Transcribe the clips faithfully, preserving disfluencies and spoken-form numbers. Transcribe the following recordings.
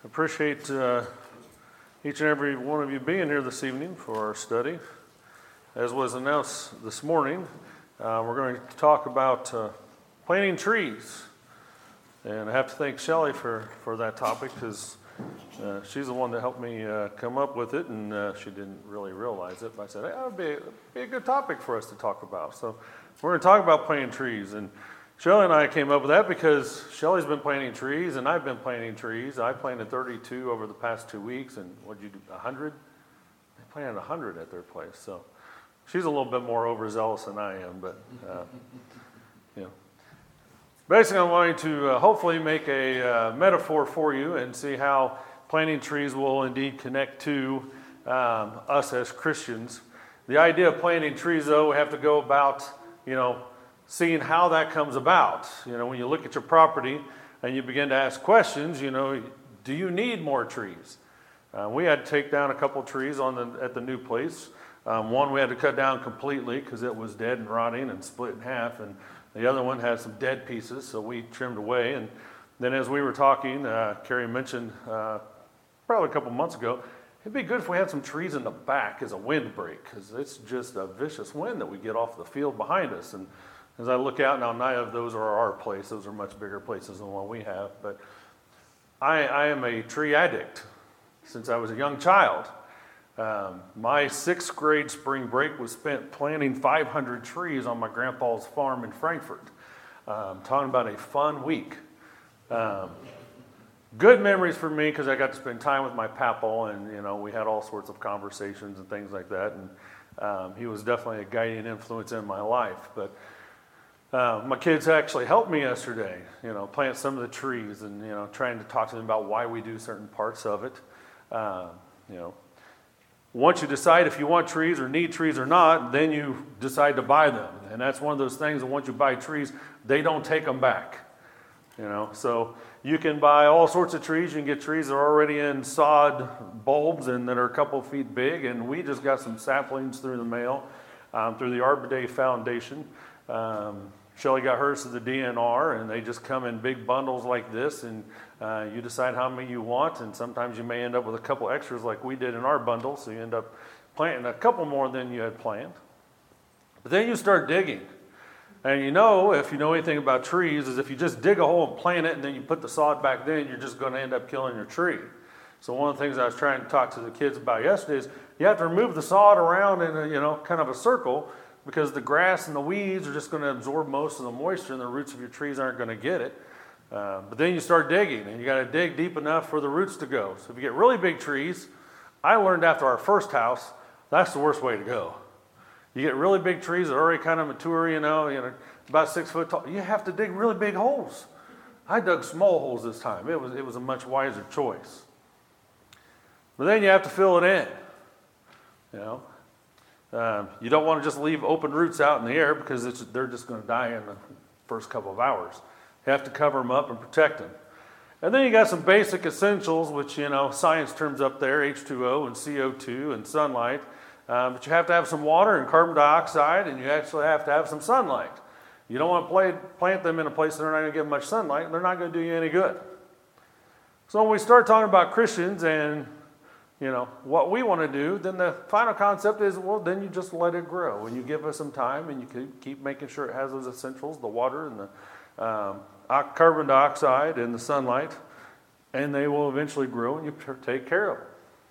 Appreciate uh, each and every one of you being here this evening for our study. As was announced this morning, uh, we're going to talk about uh, planting trees. And I have to thank Shelley for, for that topic because uh, she's the one that helped me uh, come up with it, and uh, she didn't really realize it. But I said, hey, that would be, be a good topic for us to talk about. So we're going to talk about planting trees. And Shelley and I came up with that because Shelley's been planting trees and I've been planting trees. I planted thirty-two over the past two weeks, and what'd you do, one hundred? They planted one hundred at their place. So she's a little bit more overzealous than I am, but uh, you know. Basically, I'm going to uh, hopefully make a uh, metaphor for you and see how planting trees will indeed connect to um, us as Christians. The idea of planting trees, though, we have to go about, you know, seeing how that comes about. You know, when you look at your property and you begin to ask questions, you know, do you need more trees? Uh, we had to take down a couple trees on the at the new place. Um, one we had to cut down completely because it was dead and rotting and split in half, and the other one had some dead pieces, so we trimmed away. And then as we were talking, uh, Carrie mentioned uh, probably a couple months ago, it'd be good if we had some trees in the back as a windbreak, because it's just a vicious wind that we get off the field behind us. And as I look out now, none of those are our place. Those are much bigger places than what we have. But I, I am a tree addict since I was a young child. Um, my sixth grade spring break was spent planting five hundred trees on my grandpa's farm in Frankfort. Um, talking about a fun week. Um, good memories for me because I got to spend time with my papal, and you know we had all sorts of conversations and things like that. And um, he was definitely a guiding influence in my life. But Uh, my kids actually helped me yesterday, you know, plant some of the trees and, you know, trying to talk to them about why we do certain parts of it. Uh, you know, once you decide if you want trees or need trees or not, then you decide to buy them. And that's one of those things that once you buy trees, they don't take them back, you know. So you can buy all sorts of trees. You can get trees that are already in sod bulbs and that are a couple feet big. And we just got some saplings through the mail, um, through the Arbor Day Foundation. Um, Shelley got hers to the D N R, and they just come in big bundles like this, and uh, you decide how many you want, and sometimes you may end up with a couple extras like we did in our bundle, so you end up planting a couple more than you had planned. But then you start digging, and you know, if you know anything about trees, is if you just dig a hole and plant it, and then you put the sod back then, you're just going to end up killing your tree. So one of the things I was trying to talk to the kids about yesterday is you have to remove the sod around in a, you know, kind of a circle, because the grass and the weeds are just going to absorb most of the moisture, and the roots of your trees aren't going to get it. Uh, but then you start digging, and you got to dig deep enough for the roots to go. So if you get really big trees, I learned after our first house, that's the worst way to go. You get really big trees that are already kind of mature, you know, you know, about six foot tall. You have to dig really big holes. I dug small holes this time. It was it was a much wiser choice. But then you have to fill it in, you know. Um, you don't want to just leave open roots out in the air because it's, they're just going to die in the first couple of hours. You have to cover them up and protect them. And then you got some basic essentials, which, you know, science terms up there, H two O and C O two and sunlight. Uh, but you have to have some water and carbon dioxide, and you actually have to have some sunlight. You don't want to play, plant them in a place that they're not going to get much sunlight, and they're not going to do you any good. So when we start talking about Christians and you know, what we want to do, then the final concept is, well, then you just let it grow. And you give it some time, and you can keep making sure it has those essentials, the water and the um, carbon dioxide and the sunlight, and they will eventually grow, and you take care of them.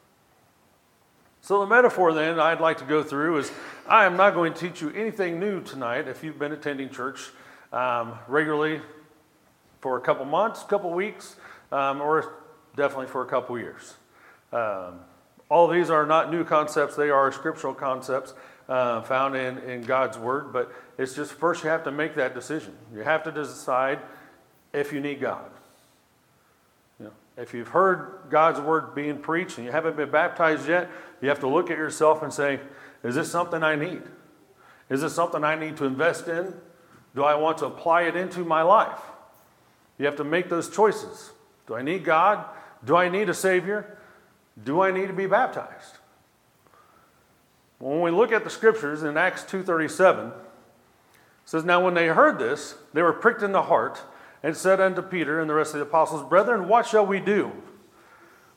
So the metaphor then I'd like to go through is, I am not going to teach you anything new tonight if you've been attending church um, regularly for a couple months, couple weeks, um, or definitely for a couple years. Um, all of these are not new concepts. They are scriptural concepts uh, found in, in God's Word. But it's just first you have to make that decision. You have to decide if you need God. You know, if you've heard God's Word being preached and you haven't been baptized yet, you have to look at yourself and say, is this something I need? Is this something I need to invest in? Do I want to apply it into my life? You have to make those choices. Do I need God? Do I need a Savior? Do I need to be baptized? When we look at the scriptures in Acts two thirty-seven, it says, now when they heard this, they were pricked in the heart and said unto Peter and the rest of the apostles, brethren, what shall we do?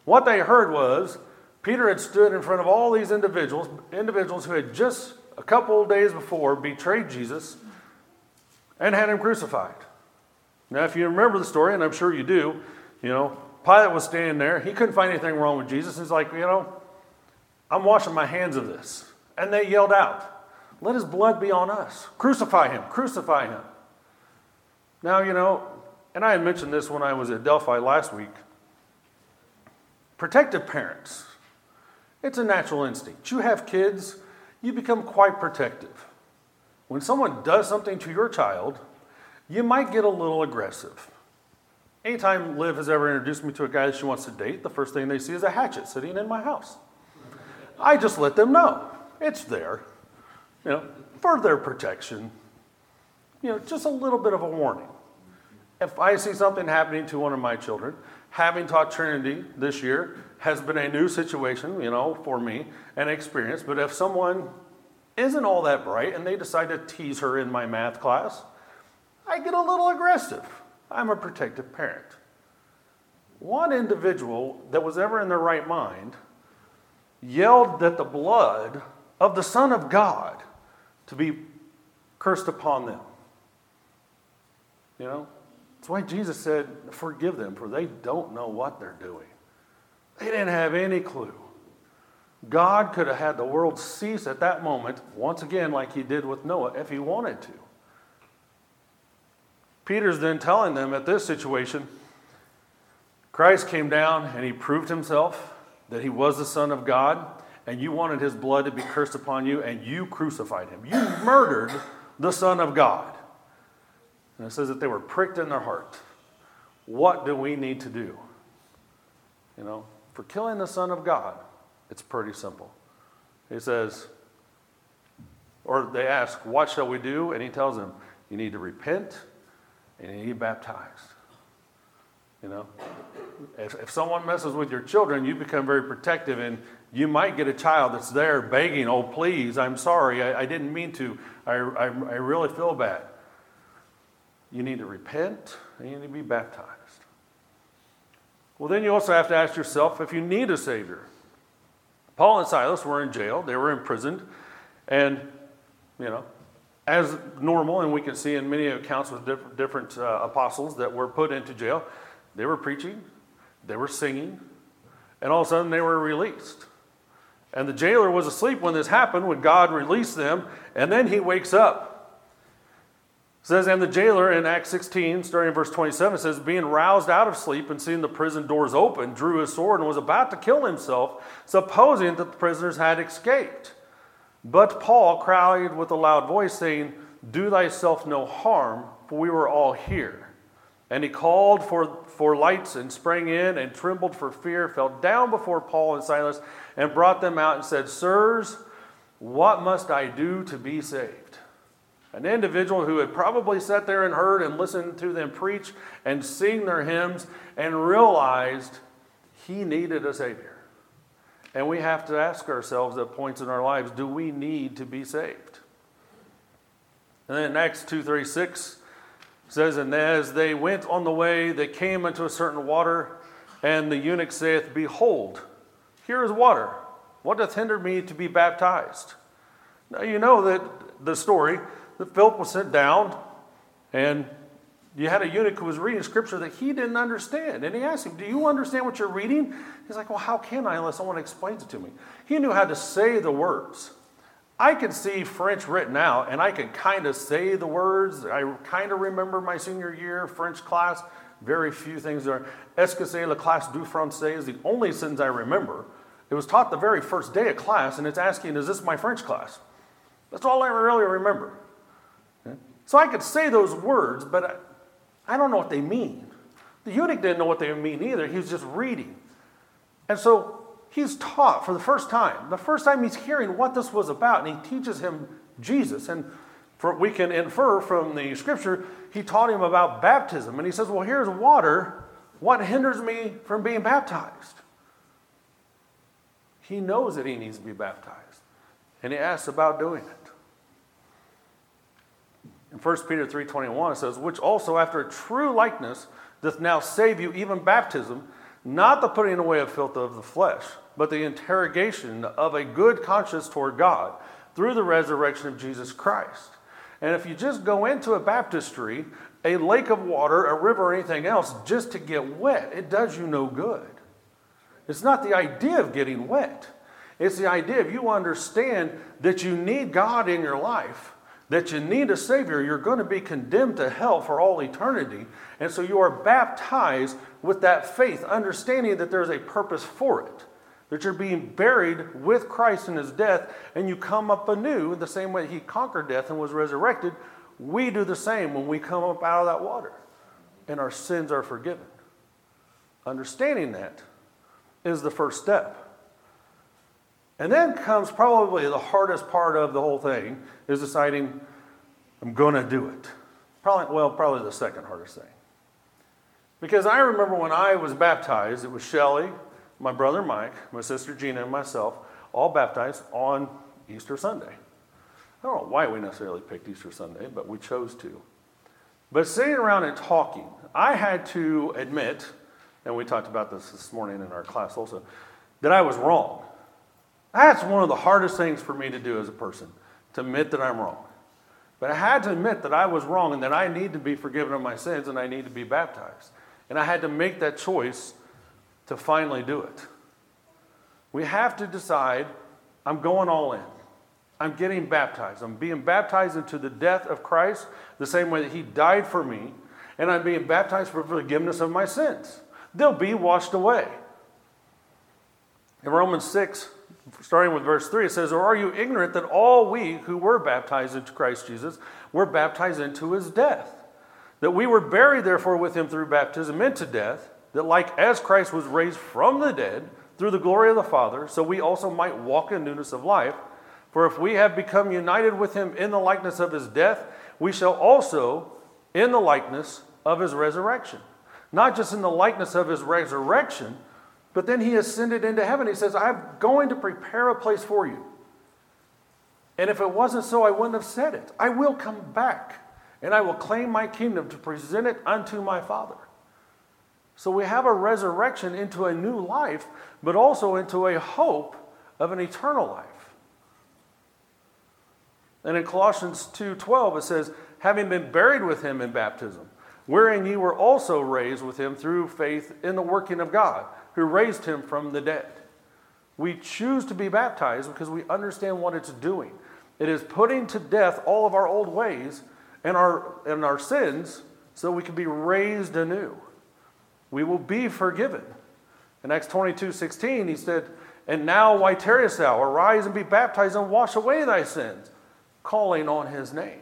What they heard was Peter had stood in front of all these individuals, individuals who had just a couple of days before betrayed Jesus and had him crucified. Now, if you remember the story, and I'm sure you do, you know, Pilate was standing there. He couldn't find anything wrong with Jesus. He's like, you know, I'm washing my hands of this. And they yelled out, let his blood be on us. Crucify him, crucify him. Now, you know, and I had mentioned this when I was at Delphi last week. Protective parents, it's a natural instinct. You have kids, you become quite protective. When someone does something to your child, you might get a little aggressive. Anytime Liv has ever introduced me to a guy that she wants to date, the first thing they see is a hatchet sitting in my house. I just let them know it's there, you know, for their protection. You know, just a little bit of a warning. If I see something happening to one of my children, having taught Trinity this year has been a new situation, you know, for me, an experience. But if someone isn't all that bright and they decide to tease her in my math class, I get a little aggressive. I'm a protective parent. One individual that was ever in their right mind yelled that the blood of the Son of God to be cursed upon them. You know? That's why Jesus said, forgive them, for they don't know what they're doing. They didn't have any clue. God could have had the world cease at that moment, once again, like he did with Noah, if he wanted to. Peter's then telling them at this situation, Christ came down and he proved himself that he was the Son of God, and you wanted his blood to be cursed upon you, and you crucified him. You murdered the Son of God. And it says that they were pricked in their heart. What do we need to do? You know, for killing the Son of God, it's pretty simple. He says, or they ask, what shall we do? And he tells them, you need to repent and you need to be baptized. You know, if, if someone messes with your children, you become very protective, and you might get a child that's there begging, oh, please, I'm sorry, I, I didn't mean to. I, I, I really feel bad. You need to repent and you need to be baptized. Well, then you also have to ask yourself if you need a Savior. Paul and Silas were in jail. They were imprisoned. And, you know, as normal, and we can see in many accounts with different, different uh, apostles that were put into jail, they were preaching, they were singing, and all of a sudden they were released. And the jailer was asleep when this happened, when God released them, and then he wakes up. It says, and the jailer in Acts sixteen, starting in verse twenty-seven, says, being roused out of sleep and seeing the prison doors open, drew his sword and was about to kill himself, supposing that the prisoners had escaped. But Paul cried with a loud voice, saying, do thyself no harm, for we were all here. And he called for, for lights and sprang in and trembled for fear, fell down before Paul and Silas, and brought them out and said, sirs, what must I do to be saved? An individual who had probably sat there and heard and listened to them preach and sing their hymns and realized he needed a Savior. And we have to ask ourselves at points in our lives, do we need to be saved? And then in Acts two thirty-six says, and as they went on the way, they came into a certain water, and the eunuch saith, behold, here is water. What doth hinder me to be baptized? Now you know that the story, that Philip was sent down, and you had a eunuch who was reading scripture that he didn't understand. And he asked him, do you understand what you're reading? He's like, well, how can I unless someone explains it to me? He knew how to say the words. I could see French written out, and I could kind of say the words. I kind of remember my senior year French class. Very few things are. Est-ce que c'est la classe du français is the only sentence I remember. It was taught the very first day of class, and it's asking, is this my French class? That's all I really remember. Okay? So I could say those words, but I, I don't know what they mean. The eunuch didn't know what they mean either. He was just reading. And so he's taught for the first time. The first time he's hearing what this was about, and he teaches him Jesus. And for, we can infer from the scripture, he taught him about baptism. And he says, well, here's water. What hinders me from being baptized? He knows that he needs to be baptized. And he asks about doing it. In First Peter three twenty-one, it says, which also after a true likeness doth now save you, even baptism, Not the putting away of filth of the flesh, but the interrogation of a good conscience toward God through the resurrection of Jesus Christ. And if you just go into a baptistry, a lake of water, a river, or anything else, just to get wet, it does you no good. It's not the idea of getting wet. It's the idea of you understand that you need God in your life, that you need a Savior. You're going to be condemned to hell for all eternity. And so you are baptized with that faith, understanding that there's a purpose for it, that you're being buried with Christ in his death, and you come up anew in the same way he conquered death and was resurrected. We do the same when we come up out of that water, and our sins are forgiven. Understanding that is the first step. And then comes probably the hardest part of the whole thing, is deciding, I'm going to do it. Probably, well, probably the second hardest thing. Because I remember when I was baptized, it was Shelly, my brother Mike, my sister Gina, and myself, all baptized on Easter Sunday. I don't know why we necessarily picked Easter Sunday, but we chose to. But sitting around and talking, I had to admit, and we talked about this this morning in our class also, that I was wrong. That's one of the hardest things for me to do as a person, to admit that I'm wrong. But I had to admit that I was wrong and that I need to be forgiven of my sins and I need to be baptized. And I had to make that choice to finally do it. We have to decide, I'm going all in. I'm getting baptized. I'm being baptized into the death of Christ, the same way that he died for me, and I'm being baptized for forgiveness of my sins. They'll be washed away. In Romans six, starting with verse three, it says, or are you ignorant that all we who were baptized into Christ Jesus were baptized into his death? That we were buried therefore with him through baptism into death, that like as Christ was raised from the dead through the glory of the Father, so we also might walk in newness of life. For if we have become united with him in the likeness of his death, we shall also in the likeness of his resurrection. Not just in the likeness of his resurrection, but then he ascended into heaven. He says, I'm going to prepare a place for you. And if it wasn't so, I wouldn't have said it. I will come back, and I will claim my kingdom to present it unto my Father. So we have a resurrection into a new life, but also into a hope of an eternal life. And in Colossians two twelve, it says, having been buried with him in baptism, wherein ye were also raised with him through faith in the working of God, who raised him from the dead. We choose to be baptized because we understand what it's doing. It is putting to death all of our old ways and our, and our sins so we can be raised anew. We will be forgiven. In Acts twenty-two sixteen, he said, and now why tarriest thou? Arise and be baptized and wash away thy sins, calling on his name.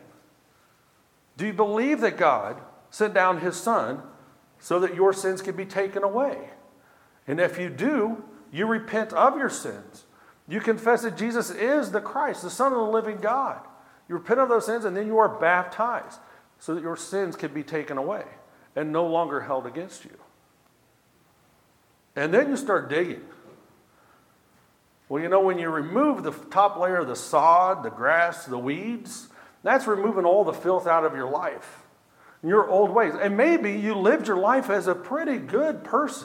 Do you believe that God sent down his Son so that your sins could be taken away? And if you do, you repent of your sins. You confess that Jesus is the Christ, the Son of the living God. You repent of those sins and then you are baptized so that your sins can be taken away and no longer held against you. And then you start digging. Well, you know, when you remove the top layer of the sod, the grass, the weeds, that's removing all the filth out of your life, your old ways. And maybe you lived your life as a pretty good person.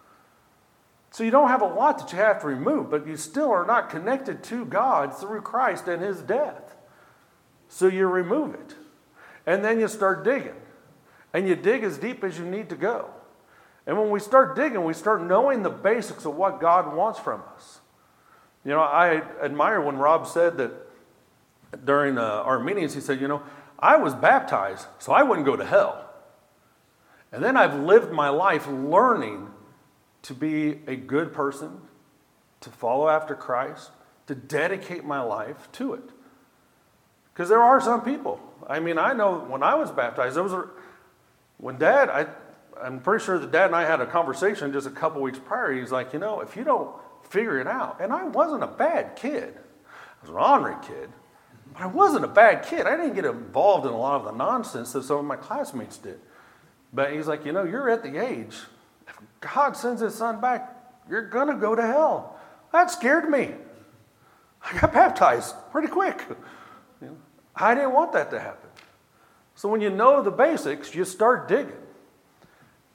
So you don't have a lot that you have to remove, but you still are not connected to God through Christ and his death. So you remove it. And then you start digging. And you dig as deep as you need to go. And when we start digging, we start knowing the basics of what God wants from us. You know, I admire when Rob said that during uh, our meetings, he said, you know, I was baptized so I wouldn't go to hell. And then I've lived my life learning to be a good person, to follow after Christ, to dedicate my life to it. Because there are some people. I mean, I know when I was baptized, there was a, when Dad, I, I'm pretty sure that Dad and I had a conversation just a couple weeks prior. He's like, you know, if you don't figure it out. And I wasn't a bad kid. I was an ornery kid. But I wasn't a bad kid. I didn't get involved in a lot of the nonsense that some of my classmates did. But he's like, you know, you're at the age, if God sends his Son back, you're going to go to hell. That scared me. I got baptized pretty quick. You know, I didn't want that to happen. So when you know the basics, you start digging.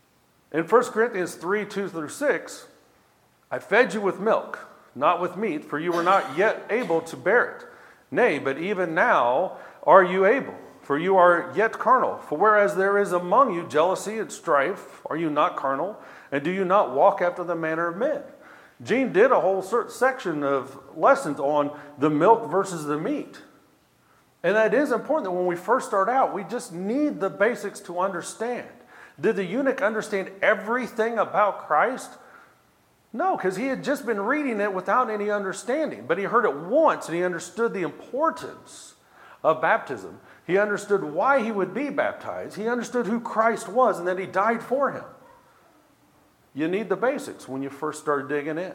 In First Corinthians three, two through six, I fed you with milk, not with meat, for you were not yet able to bear it. Nay, but even now are you able, for you are yet carnal. For whereas there is among you jealousy and strife, are you not carnal? And do you not walk after the manner of men? Gene did a whole certain section of lessons on the milk versus the meat. And that is important that when we first start out, we just need the basics to understand. Did the eunuch understand everything about Christ? No, because he had just been reading it without any understanding. But he heard it once and he understood the importance of baptism. He understood why he would be baptized. He understood who Christ was and that he died for him. You need the basics when you first start digging in.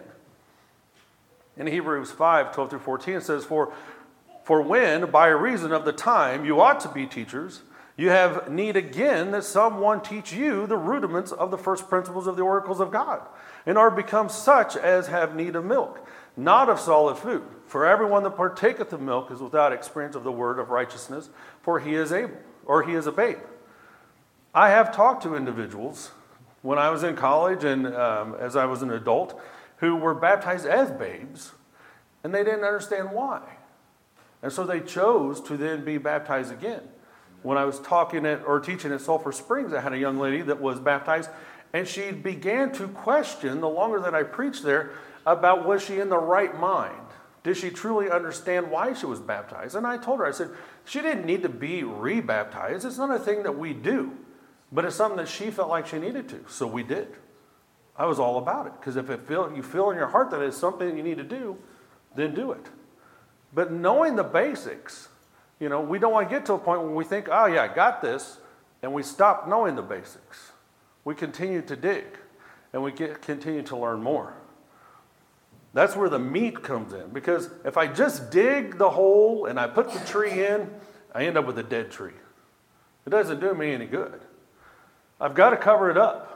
In Hebrews five, twelve through fourteen, it says, For, for when, by reason of the time, you ought to be teachers, you have need again that someone teach you the rudiments of the first principles of the oracles of God, and are become such as have need of milk, not of solid food. For everyone that partaketh of milk is without experience of the word of righteousness, for he is able, or he is a babe. I have talked to individuals when I was in college and um, as I was an adult who were baptized as babes, and they didn't understand why. And so they chose to then be baptized again. When I was talking at or teaching at Sulphur Springs, I had a young lady that was baptized, and she began to question, the longer that I preached there, about was she in the right mind? Did she truly understand why she was baptized? And I told her, I said, she didn't need to be re-baptized. It's not a thing that we do, but it's something that she felt like she needed to, so we did. I was all about it, because if it feel, you feel in your heart that it's something you need to do, then do it. But knowing the basics, you know, we don't want to get to a point where we think, oh yeah, I got this, and we stop knowing the basics. We continue to dig, and we get, continue to learn more. That's where the meat comes in, because if I just dig the hole and I put the tree in, I end up with a dead tree. It doesn't do me any good. I've got to cover it up.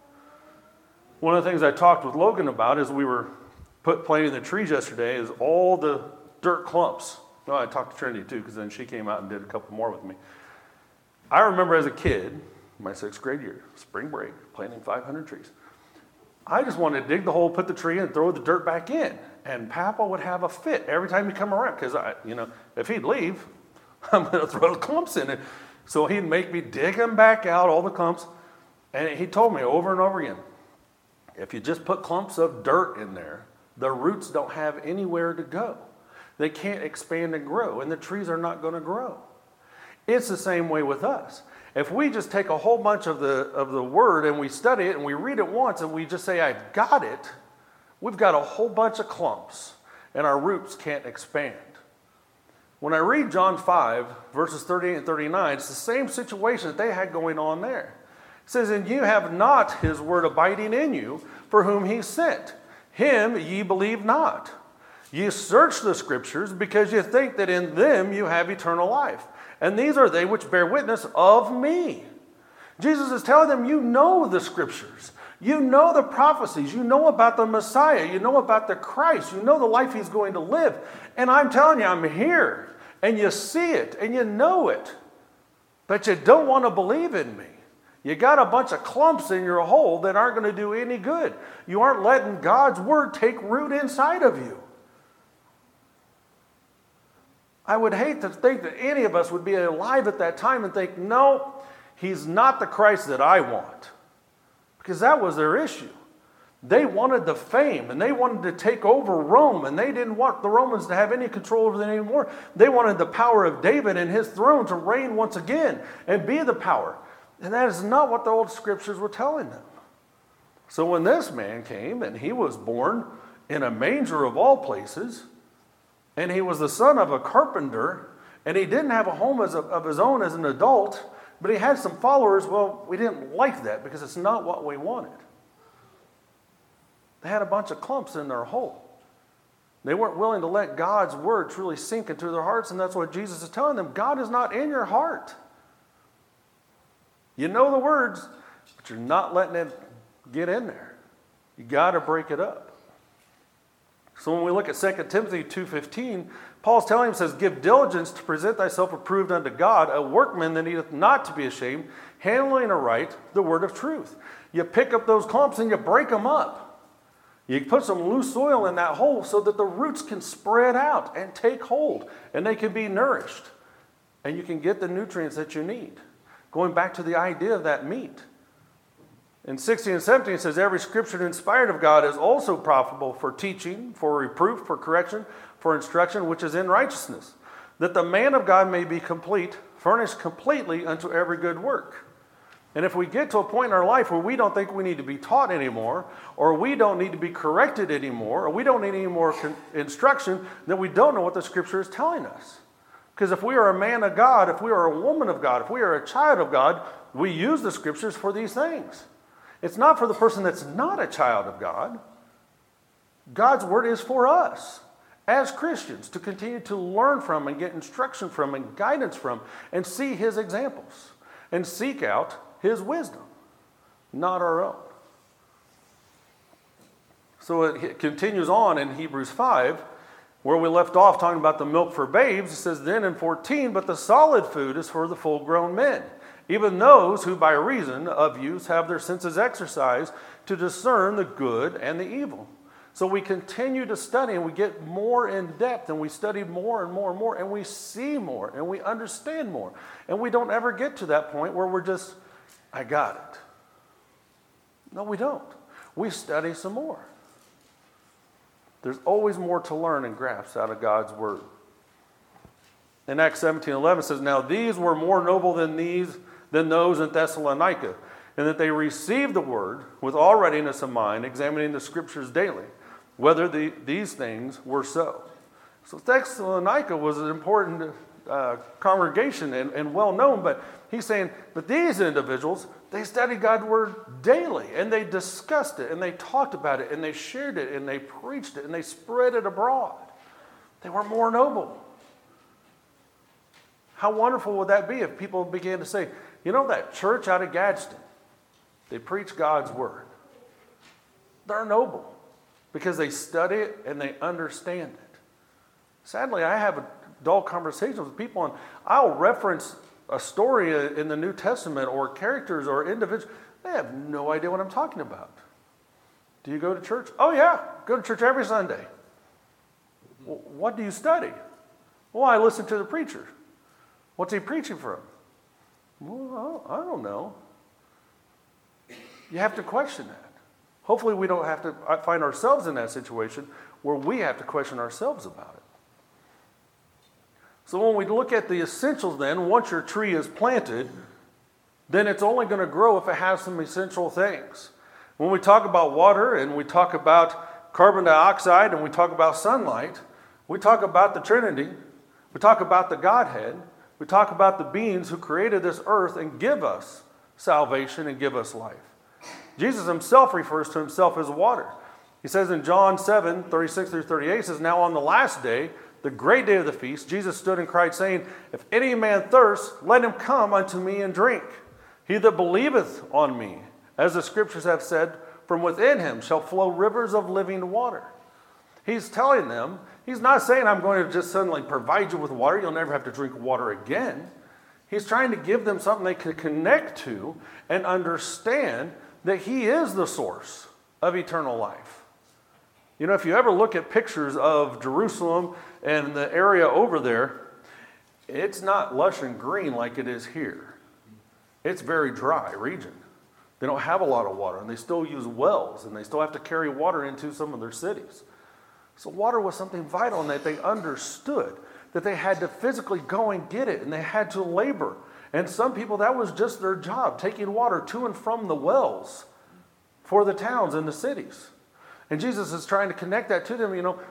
One of the things I talked with Logan about as we were put planting the trees yesterday is all the dirt clumps. No, I talked to Trinity too, because then she came out and did a couple more with me. I remember as a kid, my sixth grade year, spring break, planting five hundred trees. I just wanted to dig the hole, put the tree in, and throw the dirt back in. And Papa would have a fit every time he'd come around, because I, you know, if he'd leave, I'm going to throw the clumps in it. So he'd make me dig them back out, all the clumps. And he told me over and over again, if you just put clumps of dirt in there, the roots don't have anywhere to go. They can't expand and grow, and the trees are not going to grow. It's the same way with us. If we just take a whole bunch of the, of the word and we study it and we read it once and we just say, I've got it, we've got a whole bunch of clumps, and our roots can't expand. When I read John five, verses thirty-eight and thirty-nine, it's the same situation that they had going on there. It says, and you have not his word abiding in you, for whom he sent. Him ye believe not. Ye search the scriptures, because ye think that in them you have eternal life. And these are they which bear witness of me. Jesus is telling them, you know the scriptures. You know the prophecies. You know about the Messiah. You know about the Christ. You know the life he's going to live. And I'm telling you, I'm here. And you see it. And you know it. But you don't want to believe in me. You got a bunch of clumps in your hole that aren't going to do any good. You aren't letting God's word take root inside of you. I would hate to think that any of us would be alive at that time and think, no, he's not the Christ that I want. Because that was their issue. They wanted the fame, and they wanted to take over Rome, and they didn't want the Romans to have any control over them anymore. They wanted the power of David and his throne to reign once again and be the power. And that is not what the old scriptures were telling them. So when this man came, and he was born in a manger of all places, and he was the son of a carpenter, and he didn't have a home as a, of his own as an adult, but he had some followers. Well, we didn't like that because it's not what we wanted. They had a bunch of clumps in their hole. They weren't willing to let God's word truly sink into their hearts, and that's what Jesus is telling them. God is not in your heart. You know the words, but you're not letting it get in there. You got to break it up. So when we look at Second Timothy two fifteen, Paul's telling him, says, give diligence to present thyself approved unto God, a workman that needeth not to be ashamed, handling aright the word of truth. You pick up those clumps and you break them up. You put some loose soil in that hole so that the roots can spread out and take hold and they can be nourished. And you can get the nutrients that you need. Going back to the idea of that meat. In sixteen and seventeen it says, every scripture inspired of God is also profitable for teaching, for reproof, for correction, for instruction, which is in righteousness, that the man of God may be complete, furnished completely unto every good work. And if we get to a point in our life where we don't think we need to be taught anymore, or we don't need to be corrected anymore, or we don't need any more con- instruction, then we don't know what the scripture is telling us. Because if we are a man of God, if we are a woman of God, if we are a child of God, we use the scriptures for these things. It's not for the person that's not a child of God. God's word is for us as Christians to continue to learn from and get instruction from and guidance from and see his examples and seek out his wisdom, not our own. So it continues on in Hebrews five, where we left off talking about the milk for babes. It says then in fourteen, but the solid food is for the full-grown men, even those who by reason of use have their senses exercised to discern the good and the evil. So we continue to study and we get more in depth and we study more and more and more and we see more and we understand more. And we don't ever get to that point where we're just, I got it. No, we don't. We study some more. There's always more to learn and grasp out of God's word. In Acts seventeen eleven it says, now these were more noble than these than those in Thessalonica, and that they received the word with all readiness of mind, examining the scriptures daily, whether the, these things were so. So Thessalonica was an important uh, congregation and, and well known, but he's saying, but these individuals, they studied God's word daily, and they discussed it, and they talked about it, and they shared it, and they preached it, and they spread it abroad. They were more noble. How wonderful would that be if people began to say, you know that church out of Gadsden, they preach God's word. They're noble because they study it and they understand it. Sadly, I have adult conversations with people and I'll reference a story in the New Testament or characters or individuals. They have no idea what I'm talking about. Do you go to church? Oh yeah, go to church every Sunday. Well, what do you study? Well, I listen to the preacher. What's he preaching from? Well, I don't know. You have to question that. Hopefully we don't have to find ourselves in that situation where we have to question ourselves about it. So when we look at the essentials then, once your tree is planted, then it's only going to grow if it has some essential things. When we talk about water and we talk about carbon dioxide and we talk about sunlight, we talk about the Trinity, we talk about the Godhead, we talk about the beings who created this earth and give us salvation and give us life. Jesus himself refers to himself as water. He says in John seven, thirty-six through thirty-eight, he says, now on the last day, the great day of the feast, Jesus stood and cried, saying, if any man thirst, let him come unto me and drink. He that believeth on me, as the scriptures have said, from within him shall flow rivers of living water. He's telling them, he's not saying I'm going to just suddenly provide you with water. You'll never have to drink water again. He's trying to give them something they can connect to and understand that he is the source of eternal life. You know, if you ever look at pictures of Jerusalem and the area over there, it's not lush and green like it is here. It's very dry region. They don't have a lot of water, and they still use wells, and they still have to carry water into some of their cities. So water was something vital, and that they understood that they had to physically go and get it, and they had to labor. And some people, that was just their job, taking water to and from the wells for the towns and the cities. And Jesus is trying to connect that to them. You know,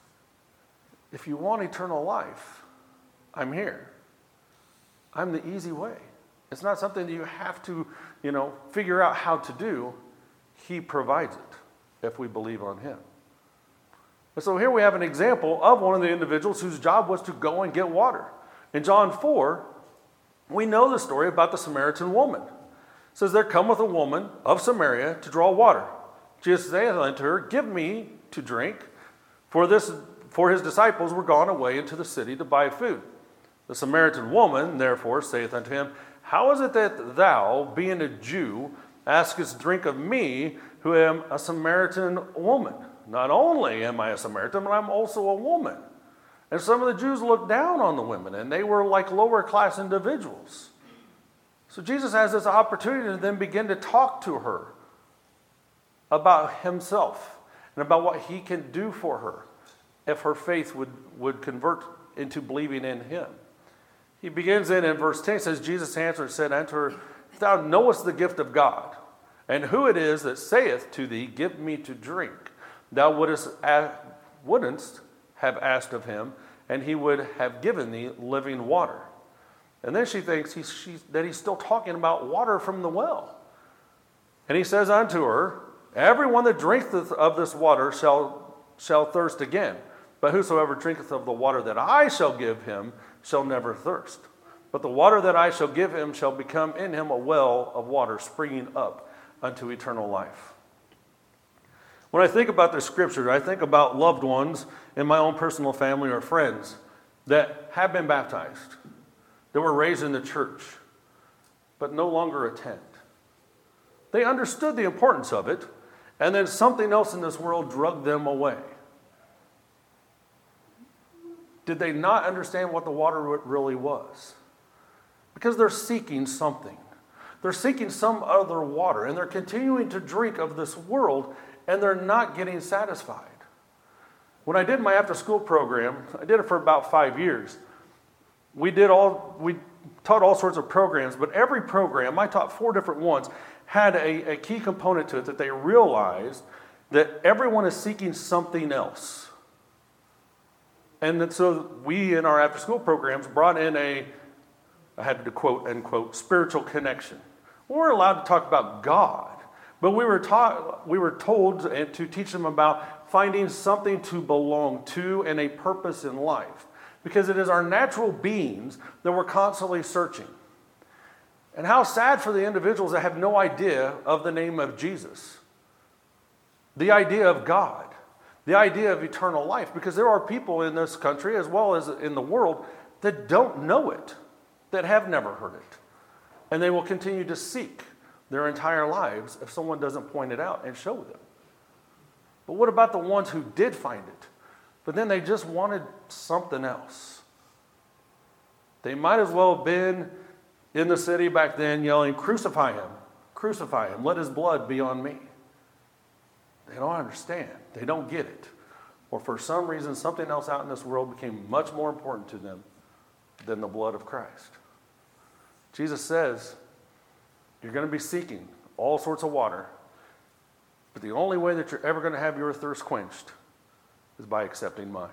if you want eternal life, I'm here. I'm the easy way. It's not something that you have to, you know, figure out how to do. He provides it if we believe on him. And so here we have an example of one of the individuals whose job was to go and get water. In John four, we know the story about the Samaritan woman. It says, there cometh a woman of Samaria to draw water. Jesus saith unto her, give me to drink, for this, for his disciples were gone away into the city to buy food. The Samaritan woman, therefore, saith unto him, how is it that thou, being a Jew, askest drink of me, who am a Samaritan woman? Not only am I a Samaritan, but I'm also a woman. And some of the Jews looked down on the women, and they were like lower class individuals. So Jesus has this opportunity to then begin to talk to her about himself and about what he can do for her if her faith would, would convert into believing in him. He begins in, in verse ten, it says, Jesus answered and said unto her, Thou knowest the gift of God, and who it is that saith to thee, Give me to drink. Thou wouldest, wouldn't have asked of him, and he would have given thee living water. And then she thinks he's, she, that he's still talking about water from the well. And he says unto her, Everyone that drinketh of this water shall, shall thirst again. But whosoever drinketh of the water that I shall give him shall never thirst. But the water that I shall give him shall become in him a well of water springing up unto eternal life. When I think about this scripture, I think about loved ones in my own personal family or friends that have been baptized, that were raised in the church, but no longer attend. They understood the importance of it, and then something else in this world drugged them away. Did they not understand what the water really was? Because they're seeking something. They're seeking some other water, and they're continuing to drink of this world, and they're not getting satisfied. When I did my after-school program, I did it for about five years. We did all, we taught all sorts of programs, but every program, I taught four different ones, had a, a key component to it that they realized that everyone is seeking something else. And that so we, in our after-school programs, brought in a, I had to quote, unquote, spiritual connection. We weren't allowed to talk about God, but we were taught, we were told to teach them about finding something to belong to and a purpose in life. Because it is our natural beings that we're constantly searching. And how sad for the individuals that have no idea of the name of Jesus. The idea of God. The idea of eternal life. Because there are people in this country, as well as in the world, that don't know it. That have never heard it. And they will continue to seek their entire lives if someone doesn't point it out and show them. But what about the ones who did find it? But then they just wanted something else. They might as well have been in the city back then yelling, Crucify him, crucify him, let his blood be on me. They don't understand. They don't get it. Or for some reason, something else out in this world became much more important to them than the blood of Christ. Jesus says, you're going to be seeking all sorts of water, but the only way that you're ever going to have your thirst quenched is by accepting mine.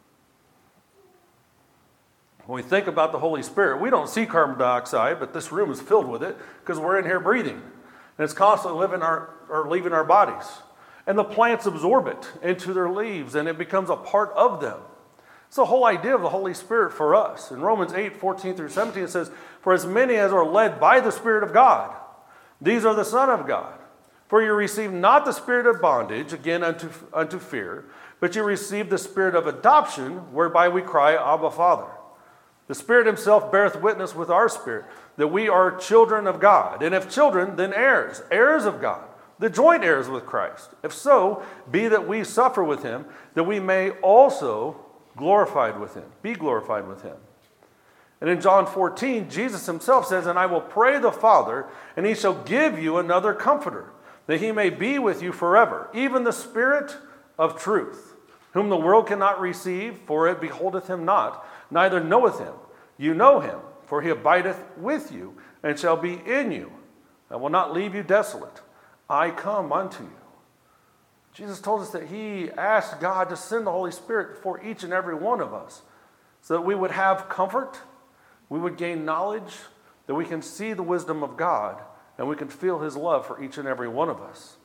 When we think about the Holy Spirit, we don't see carbon dioxide, but this room is filled with it because we're in here breathing. And it's constantly living our, or leaving our bodies. And the plants absorb it into their leaves, and it becomes a part of them. It's the whole idea of the Holy Spirit for us. In Romans eight, fourteen through seventeen, it says, For as many as are led by the Spirit of God, these are the Son of God. For you receive not the spirit of bondage, again unto, unto fear, but you receive the spirit of adoption, whereby we cry, Abba, Father. The Spirit himself beareth witness with our spirit that we are children of God. And if children, then heirs, heirs of God, the joint heirs with Christ. If so, be that we suffer with him, that we may also glorified with him, be glorified with him. And in John fourteen, Jesus himself says, And I will pray the Father, and he shall give you another comforter, that he may be with you forever, even the Spirit of truth, whom the world cannot receive, for it beholdeth him not, neither knoweth him. You know him, for he abideth with you, and shall be in you. I will not leave you desolate. I come unto you. Jesus told us that he asked God to send the Holy Spirit for each and every one of us, so that we would have comfort, we would gain knowledge, that we can see the wisdom of God, and we can feel his love for each and every one of us.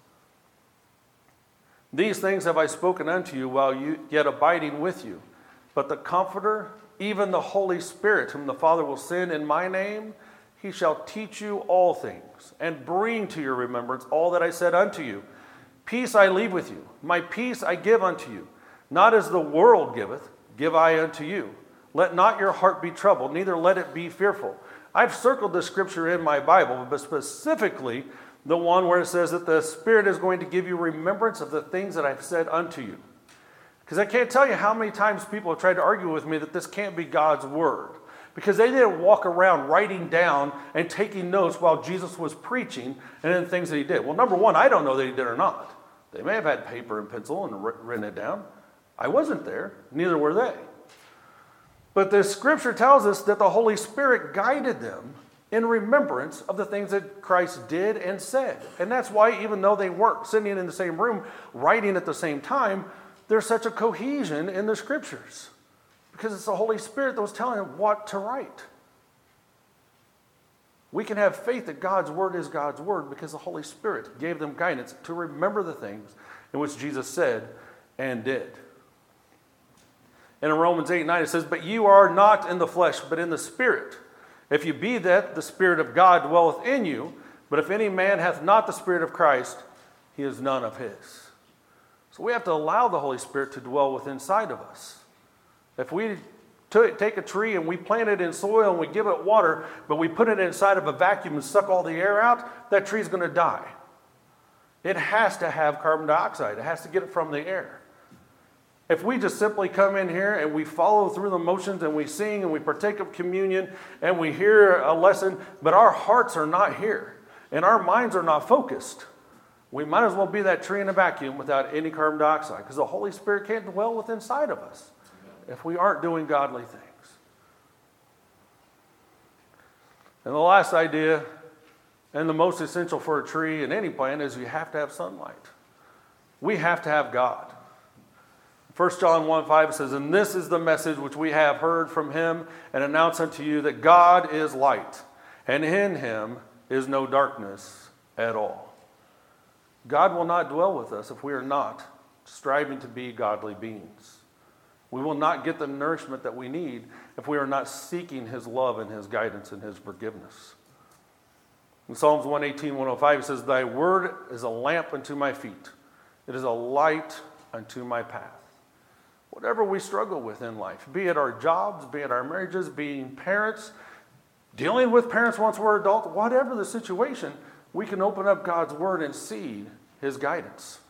These things have I spoken unto you while you yet abiding with you. But the Comforter, even the Holy Spirit, whom the Father will send in my name, he shall teach you all things, and bring to your remembrance all that I said unto you. Peace I leave with you, my peace I give unto you. Not as the world giveth, give I unto you. Let not your heart be troubled, neither let it be fearful. I've circled this scripture in my Bible, but specifically the one where it says that the Spirit is going to give you remembrance of the things that I've said unto you. Because I can't tell you how many times people have tried to argue with me that this can't be God's word. Because they didn't walk around writing down and taking notes while Jesus was preaching and then things that he did. Well, number one, I don't know that he did or not. They may have had paper and pencil and written it down. I wasn't there. Neither were they. But the scripture tells us that the Holy Spirit guided them in remembrance of the things that Christ did and said. And that's why, even though they weren't sitting in the same room writing at the same time, there's such a cohesion in the scriptures. Because it's the Holy Spirit that was telling them what to write. We can have faith that God's word is God's word because the Holy Spirit gave them guidance to remember the things in which Jesus said and did. And in Romans eight nine it says, "But you are not in the flesh, but in the Spirit. If you be that, the Spirit of God dwelleth in you. But if any man hath not the Spirit of Christ, he is none of his." So we have to allow the Holy Spirit to dwell within inside of us. If we t- take a tree and we plant it in soil and we give it water, but we put it inside of a vacuum and suck all the air out, that tree's going to die. It has to have carbon dioxide. It has to get it from the air. If we just simply come in here and we follow through the motions and we sing and we partake of communion and we hear a lesson, but our hearts are not here and our minds are not focused, we might as well be that tree in a vacuum without any carbon dioxide, because the Holy Spirit can't dwell within inside of us if we aren't doing godly things. And the last idea, and the most essential for a tree and any plant, is you have to have sunlight. We have to have God. First John one five says, "And this is the message which we have heard from him and announce unto you, that God is light, and in him is no darkness at all." God will not dwell with us if we are not striving to be godly beings. We will not get the nourishment that we need if we are not seeking his love and his guidance and his forgiveness. In Psalms one eighteen, one oh five, it says, "Thy word is a lamp unto my feet. It is a light unto my path." Whatever we struggle with in life, be it our jobs, be it our marriages, being parents, dealing with parents once we're adults, whatever the situation, we can open up God's word and see his guidance.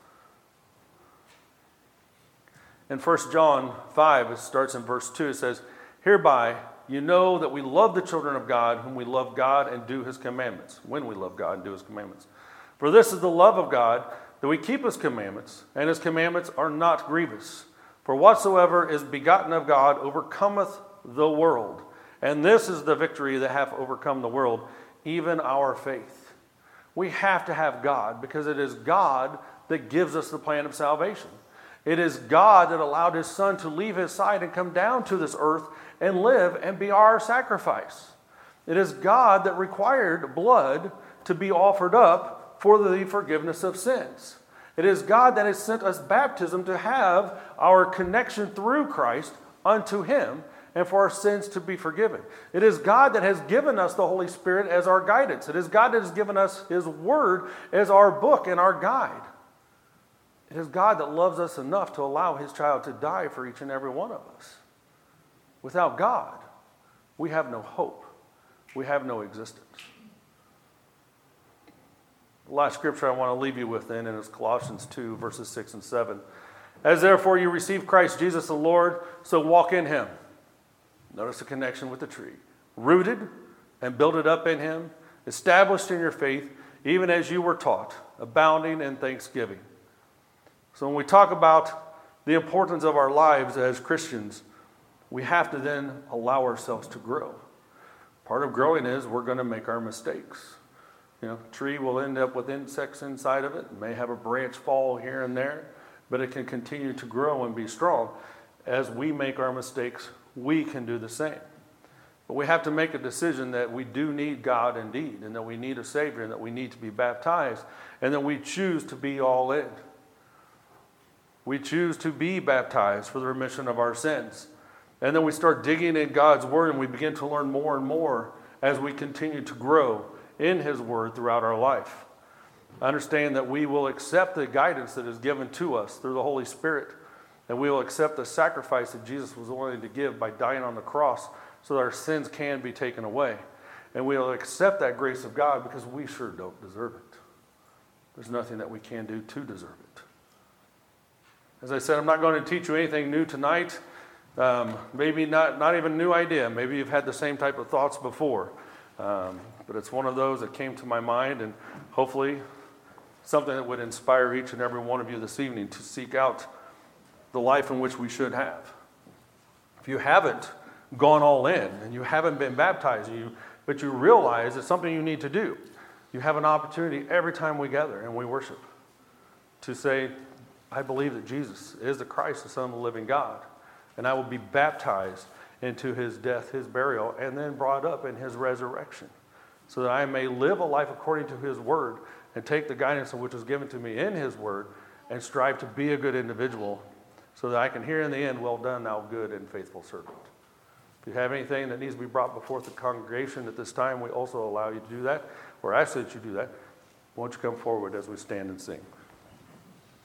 In First John five, it starts in verse two, it says, "Hereby you know that we love the children of God, whom we love God and do his commandments." When we love God and do his commandments. "For this is the love of God, that we keep his commandments, and his commandments are not grievous. For whatsoever is begotten of God overcometh the world. And this is the victory that hath overcome the world, even our faith." We have to have God, because it is God that gives us the plan of salvation. It is God that allowed his son to leave his side and come down to this earth and live and be our sacrifice. It is God that required blood to be offered up for the forgiveness of sins. It is God that has sent us baptism to have our connection through Christ unto him and for our sins to be forgiven. It is God that has given us the Holy Spirit as our guidance. It is God that has given us his word as our book and our guide. It is God that loves us enough to allow his child to die for each and every one of us. Without God, we have no hope. We have no existence. The last scripture I want to leave you with then is Colossians two, verses six and seven. "As therefore you receive Christ Jesus the Lord, so walk in him." Notice the connection with the tree. "Rooted and builded up in him, established in your faith, even as you were taught, abounding in thanksgiving." So when we talk about the importance of our lives as Christians, we have to then allow ourselves to grow. Part of growing is we're going to make our mistakes. You know, a tree will end up with insects inside of it. It may have a branch fall here and there, but it can continue to grow and be strong. As we make our mistakes, we can do the same. But we have to make a decision that we do need God indeed, and that we need a Savior, and that we need to be baptized, and that we choose to be all in. We choose to be baptized for the remission of our sins. And then we start digging in God's word, and we begin to learn more and more as we continue to grow in his word throughout our life. Understand that we will accept the guidance that is given to us through the Holy Spirit, and we will accept the sacrifice that Jesus was willing to give by dying on the cross so that our sins can be taken away. And we will accept that grace of God because we sure don't deserve it. There's nothing that we can do to deserve it. As I said, I'm not going to teach you anything new tonight. Um, maybe not, not even a new idea. Maybe you've had the same type of thoughts before. Um, but it's one of those that came to my mind, and hopefully something that would inspire each and every one of you this evening to seek out the life in which we should have. If you haven't gone all in and you haven't been baptized, you, but you realize it's something you need to do, you have an opportunity every time we gather and we worship to say, I believe that Jesus is the Christ, the Son of the living God, and I will be baptized into his death, his burial, and then brought up in his resurrection, so that I may live a life according to his word and take the guidance which is given to me in his word and strive to be a good individual, so that I can hear in the end, well done, thou good and faithful servant. If you have anything that needs to be brought before the congregation at this time, we also allow you to do that, or ask that you do that. Won't you come forward as we stand and sing?